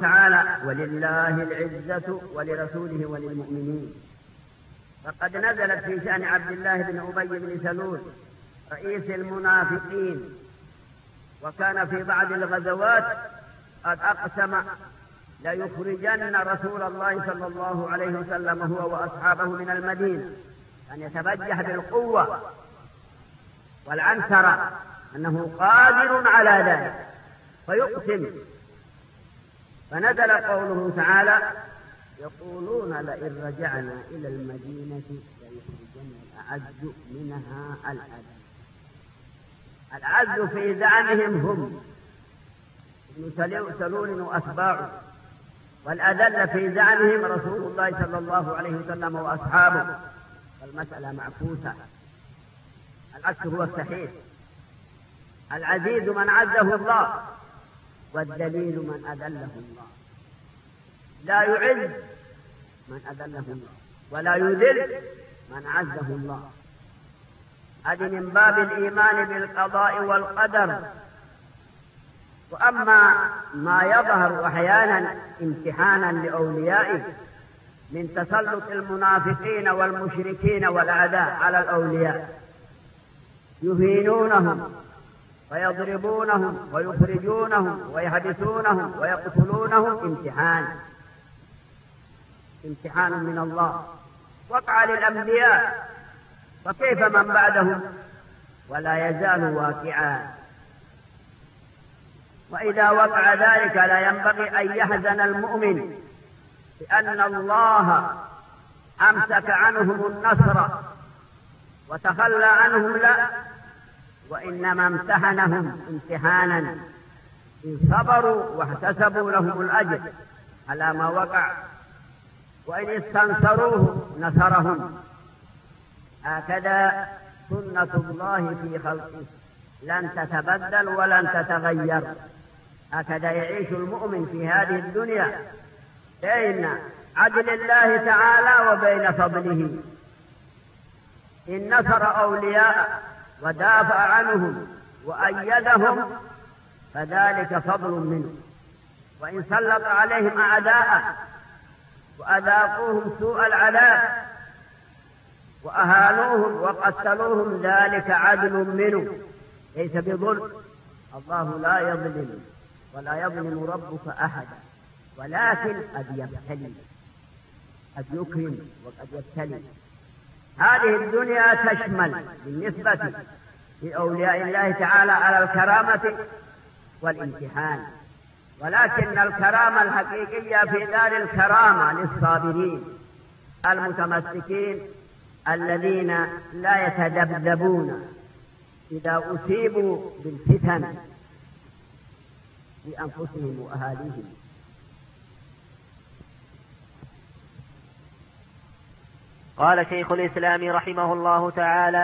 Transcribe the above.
تعالى: ولله العزة ولرسوله وللمؤمنين. فقد نزلت في شأن عبد الله بن أبي بن سلول رئيس المنافقين، وكان في بعض الغزوات قد أقسم ليخرجن رسول الله صلى الله عليه وسلم هو وأصحابه من المدينة، أن يتبجح بالقوة والعنترة أنه قادر على ذلك فيقسم. فنزل قوله تعالى: يقولون لئن رجعنا إلى المدينة ليخرجن الأعز منها الأذل. الأعز في زعمهم هم ابن سلول وأتباعه، والأذل في زعمهم رسول الله صلى الله عليه وسلم وأصحابه. والمسألة معكوسة، العكس هو الصحيح. العزيز من عزه الله، والذليل من أذله الله. لا يعز من أذله الله، ولا يذل من عزه الله. هذه من باب الإيمان بالقضاء والقدر. وأما ما يظهر أحيانا امتحانا لأوليائه من تسلط المنافقين والمشركين والأعداء على الأولياء، يهينونهم ويضربونهم ويخرجونهم ويحبسونهم ويقتلونهم، امتحان من الله وقع للأنبياء، وكيف من بعدهم؟ ولا يزال واقعا. وإذا وقع ذلك لا ينبغي أن يحزن المؤمن لأن الله أمسك عنهم النصر وتخلى عنهم، لا، وإنما امتحنهم امتحانا إن صبروا واحتسبوا لهم الأجر على ما وقع، وإن استنصروه نصرهم. هكذا سنة الله في خلقه، لن تتبدل ولن تتغير. هكذا يعيش المؤمن في هذه الدنيا بين عدل الله تعالى وبين فضله. إن نصر أولياء ودافع عنهم وأيدهم فذلك فضل منه، وإن سلط عليهم أعداء وأذاقوهم سوء العذاب وأهانوهم وقتلوهم ذلك عدل منه، ليس بظلم. الله لا يظلم ولا يظلم ربك أحدا، ولكن قد يبتلي، قد يكرم وقد يبتلي. هذه الدنيا تشمل بالنسبة لأولياء الله تعالى على الكرامة والامتحان، ولكن الكرامة الحقيقية في دار الكرامة للصابرين المتمسكين الذين لا يتذبذبون إذا أصيبوا بالفتن لأنفسهم وأهاليهم. قال شيخ الإسلام رحمه الله تعالى: